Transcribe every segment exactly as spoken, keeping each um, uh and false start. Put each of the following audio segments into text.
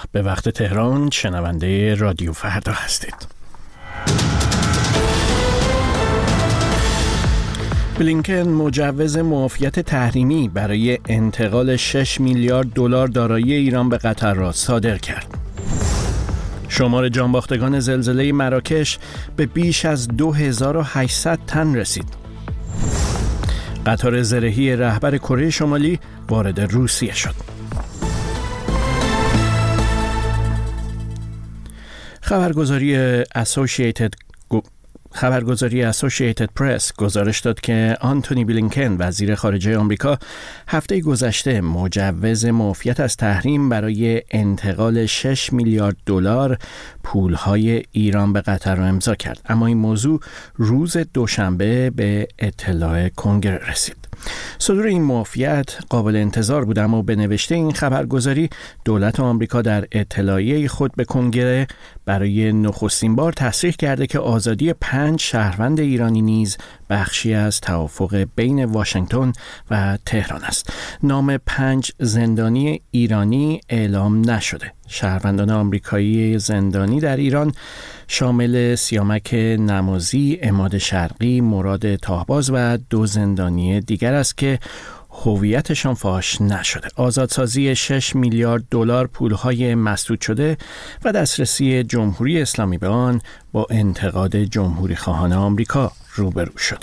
به وقت تهران شنونده رادیو فردا هستید. بلینکن مجوز معافیت تحریمی برای انتقال شش میلیارد دلار دارایی ایران به قطر را صادر کرد. شمار جانباختگان زلزله مراکش به بیش از دو هزار و هشتصد تن رسید. قطار زرهی رهبر کره شمالی وارد روسیه شد. خبرگزاری اسوسییتد خبرگزاری اسوسییتد پرس گزارش داد که آنتونی بلینکن وزیر خارجه آمریکا هفته گذشته مجوز معافیت از تحریم برای انتقال شش میلیارد دلار پولهای ایران به قطر را امضا کرد، اما این موضوع روز دوشنبه به اطلاع کنگره رسید. صدور این معافیت قابل انتظار بود، اما به نوشته این خبرگزاری دولت آمریکا در اطلاعیه خود به کنگره برای نخستین بار تصریح کرده که آزادی پنج شهروند ایرانی نیز بخشی از توافق بین واشنگتن و تهران است. نام پنج زندانی ایرانی اعلام نشده. شهروندان آمریکایی زندانی در ایران شامل سیامک نمازی، عماد شرقی، مراد تاهباز و دو زندانی دیگر است که هویتشان فاش نشده. آزادسازی شش میلیارد دلار پولهای مسدود شده و دسترسی جمهوری اسلامی به آن با انتقاد جمهوری خواهان آمریکا روبرو شده.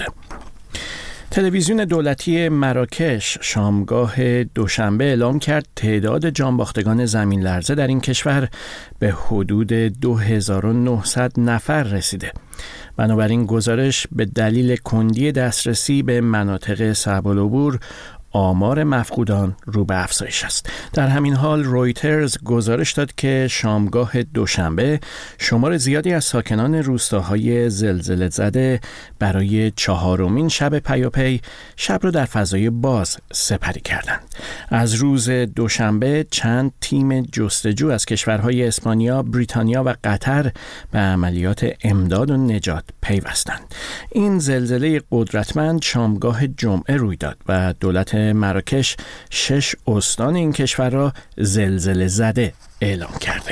تلویزیون دولتی مراکش شامگاه دوشنبه اعلام کرد تعداد جانباختگان زمین لرزه در این کشور به حدود دو هزار و نهصد نفر رسیده. بنابراین گزارش به دلیل کندی دسترسی به مناطق صعب العبور آمار مفقودان رو به افزایش است. در همین حال رویترز گزارش داد که شامگاه دوشنبه شمار زیادی از ساکنان روستاهای زلزله زده برای چهارمین شب پیاپی شب را در فضای باز سپری کردند. از روز دوشنبه چند تیم جستجو از کشورهای اسپانیا، بریتانیا و قطر به عملیات امداد و نجات پیوستند. این زلزله قدرتمند شامگاه جمعه روی داد و دولت مراکش شش استان این کشور را زلزله زده اعلام کرده.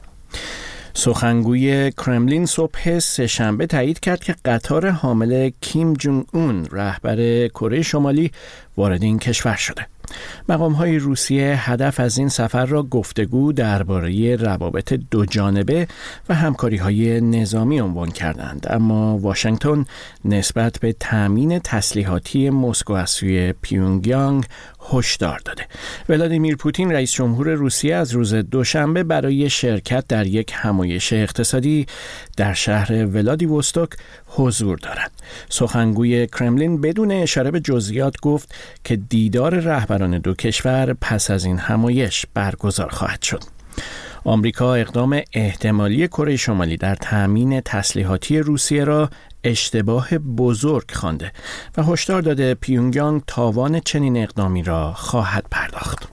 سخنگوی کرملین صبح سه‌شنبه تایید کرد که قطار حامل کیم جونگ اون رهبر کره شمالی وارد این کشور شده. مقام‌های روسیه هدف از این سفر را گفتگو درباره روابط دو جانبه و همکاری‌های نظامی عنوان کردند، اما واشنگتن نسبت به تامین تسلیحاتی مسکو از سوی پیونگیانگ هشدار داده. ولادیمیر پوتین رئیس جمهور روسیه از روز دوشنبه برای شرکت در یک همایش اقتصادی در شهر ولادیوستوک حضور دارد. سخنگوی کرملین بدون اشاره به جزئیات گفت که دیدار رهبران دو کشور پس از این همایش برگزار خواهد شد. آمریکا اقدام احتمالی کره شمالی در تامین تسلیحاتی روسیه را اشتباه بزرگ خوانده و هشدار داده پیونگیانگ تاوان چنین اقدامی را خواهد پرداخت.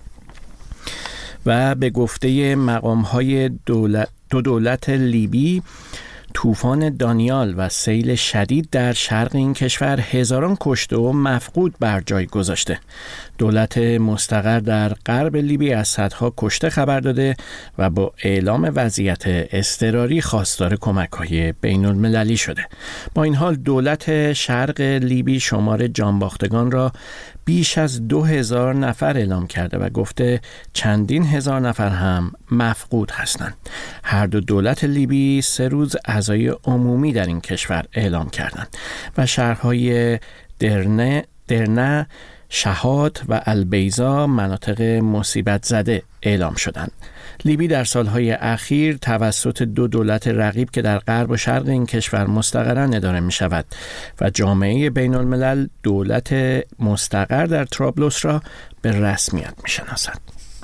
و به گفته مقام‌های دولت دو دولت لیبی، طوفان دانیال و سیل شدید در شرق این کشور هزاران کشته و مفقود بر جای گذاشته. دولت مستقر در غرب لیبی از صدها کشته خبر داده و با اعلام وضعیت اضطراری خواستار کمک‌های بین‌المللی شده. با این حال دولت شرق لیبی شمار جانباختگان را بیش از دو هزار نفر اعلام کرده و گفته چندین هزار نفر هم مفقود هستند. هر دو دولت لیبی سه روز عزای عمومی در این کشور اعلام کردند و شهرهای درنه، درنه، شهاد و البیزا مناطق مصیبت زده اعلام شدند. لیبی در سالهای اخیر توسط دو دولت رقیب که در غرب و شرق این کشور مستقراً اداره می شود و جامعه بین الملل دولت مستقر در طرابلس را به رسمیت می شناسد.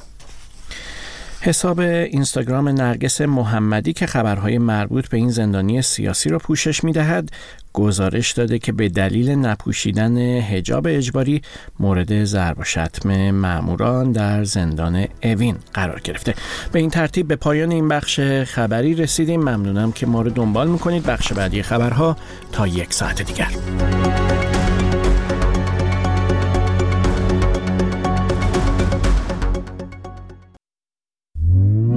حساب اینستاگرام نرگس محمدی که خبرهای مربوط به این زندانی سیاسی را پوشش می‌دهد، گزارش داده که به دلیل نپوشیدن حجاب اجباری مورد ضرب و شتم ماموران در زندان اوین قرار گرفته. به این ترتیب به پایان این بخش خبری رسیدیم. ممنونم که ما رو دنبال می‌کنید. بخش بعدی خبرها تا یک ساعت دیگر.